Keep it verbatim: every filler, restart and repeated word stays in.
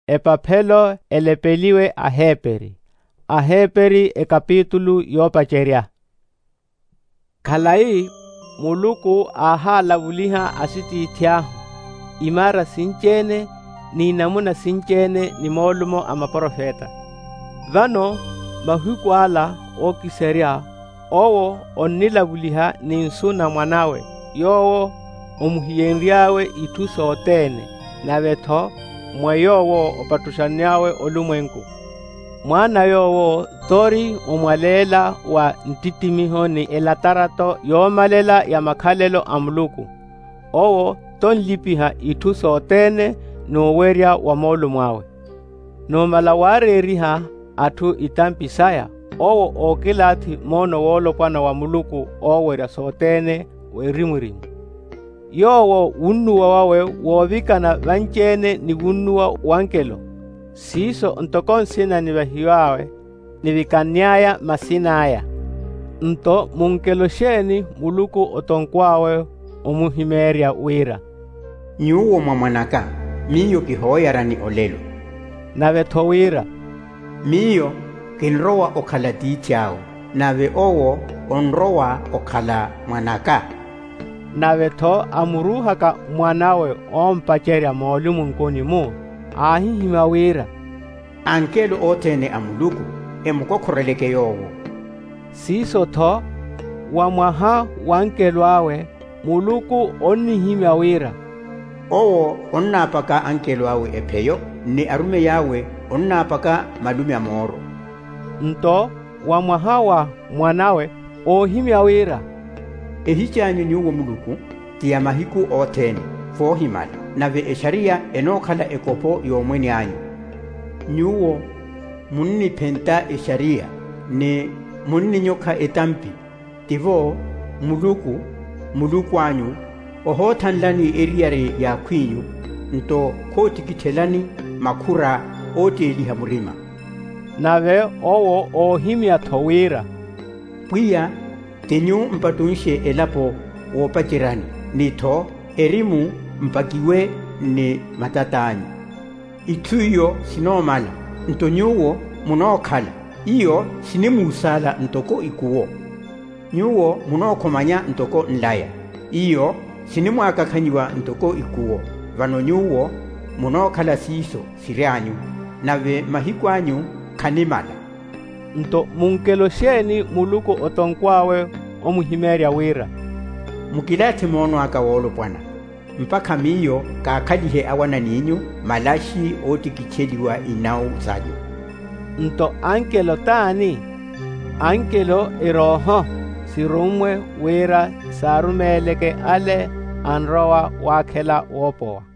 epaphelo elepeliwe Aheperi. Aheperi e kapitulu yopacheria. Khalai muluku aha lavuliha asiti tiahu. Imara sinchene ni namuna sinchene ni molumo ama profeta. Vano mahuku ala o kiseria owo onilavuliha ni nsuna mwanawe yowo omuhiyenriawe ituso otene na veto mwayowo opatushaniawe olumwengu. Mwana yowo tori umwalela wa ntitimiho ni elatarato yomalela ya makhalelo amuluku. Owo tonlipiha ituso otene no weria wa molu mwawe. No malawareriha atu itampisaya. Owo okilati mono wolo pana wa muluku oweria sotene werimurimu. Yowo unnuwa wawe wovikana vanchene ni unnuwa wankelo. Siso ntokon sina ni vahiwawe ni vikanyaya masinaya. Nto munkelo sheni muluku otonkwawe omuhimeria wira. Nyuwo mwamanaka miyo kihoyara ni olelo. Nave towira. Miyo kinrowa okhala tichao. Nave owo onrowa okhala mwanaka. Nave to amuruhaka mwanawe ompacheria molumu nkoni mu. Ahihima wira. Ankelo otene amuluku emukokoreleke yowo. Siso to wamwaha wankelo awe muluku onihima wira. Owo onnapaka ankelo awe epeyo ni arume yawe onnapaka malume amoro. Nto wamwahawa mwanawe ohimya wira. Ehichanyu nyuwo muluku tiya mahiku otene fohimala nave esharia enokhala ekopo yomweni anyu. Nyuwo munni penta esharia ne munni nyoka etampi tivo muluku muluku anyu ohothanlani eriare ya kwinyu nto kotikithelani makura oteliha murima. Nave owo ohimya thowira. Pwiya tenyu mpatunshe elapo wopachirani nito erimu mpakiwe ni matatanyu. Ituyo sinomala ntonyuwo munokhala iyo sinimusala ntoko ikuwo. Nyuwo munokomanya ntoko nlaya iyo sinimwakakhanyiwa ntoko ikuwo. Vano nyuwo munokhala siso sirianyu nave mahiku anyu kanimala. Nto munkelo sheni muluku otonkwawe omuhimeria wira. Mukilati mono akawolo pwana. Mpaka miyo kakalihe awana ninyu malashi otikicheliwa inau zayo. Nto ankelo tani. Ankelo iroho sirumwe wira sarumeleke ale anrowa wakela wopowa.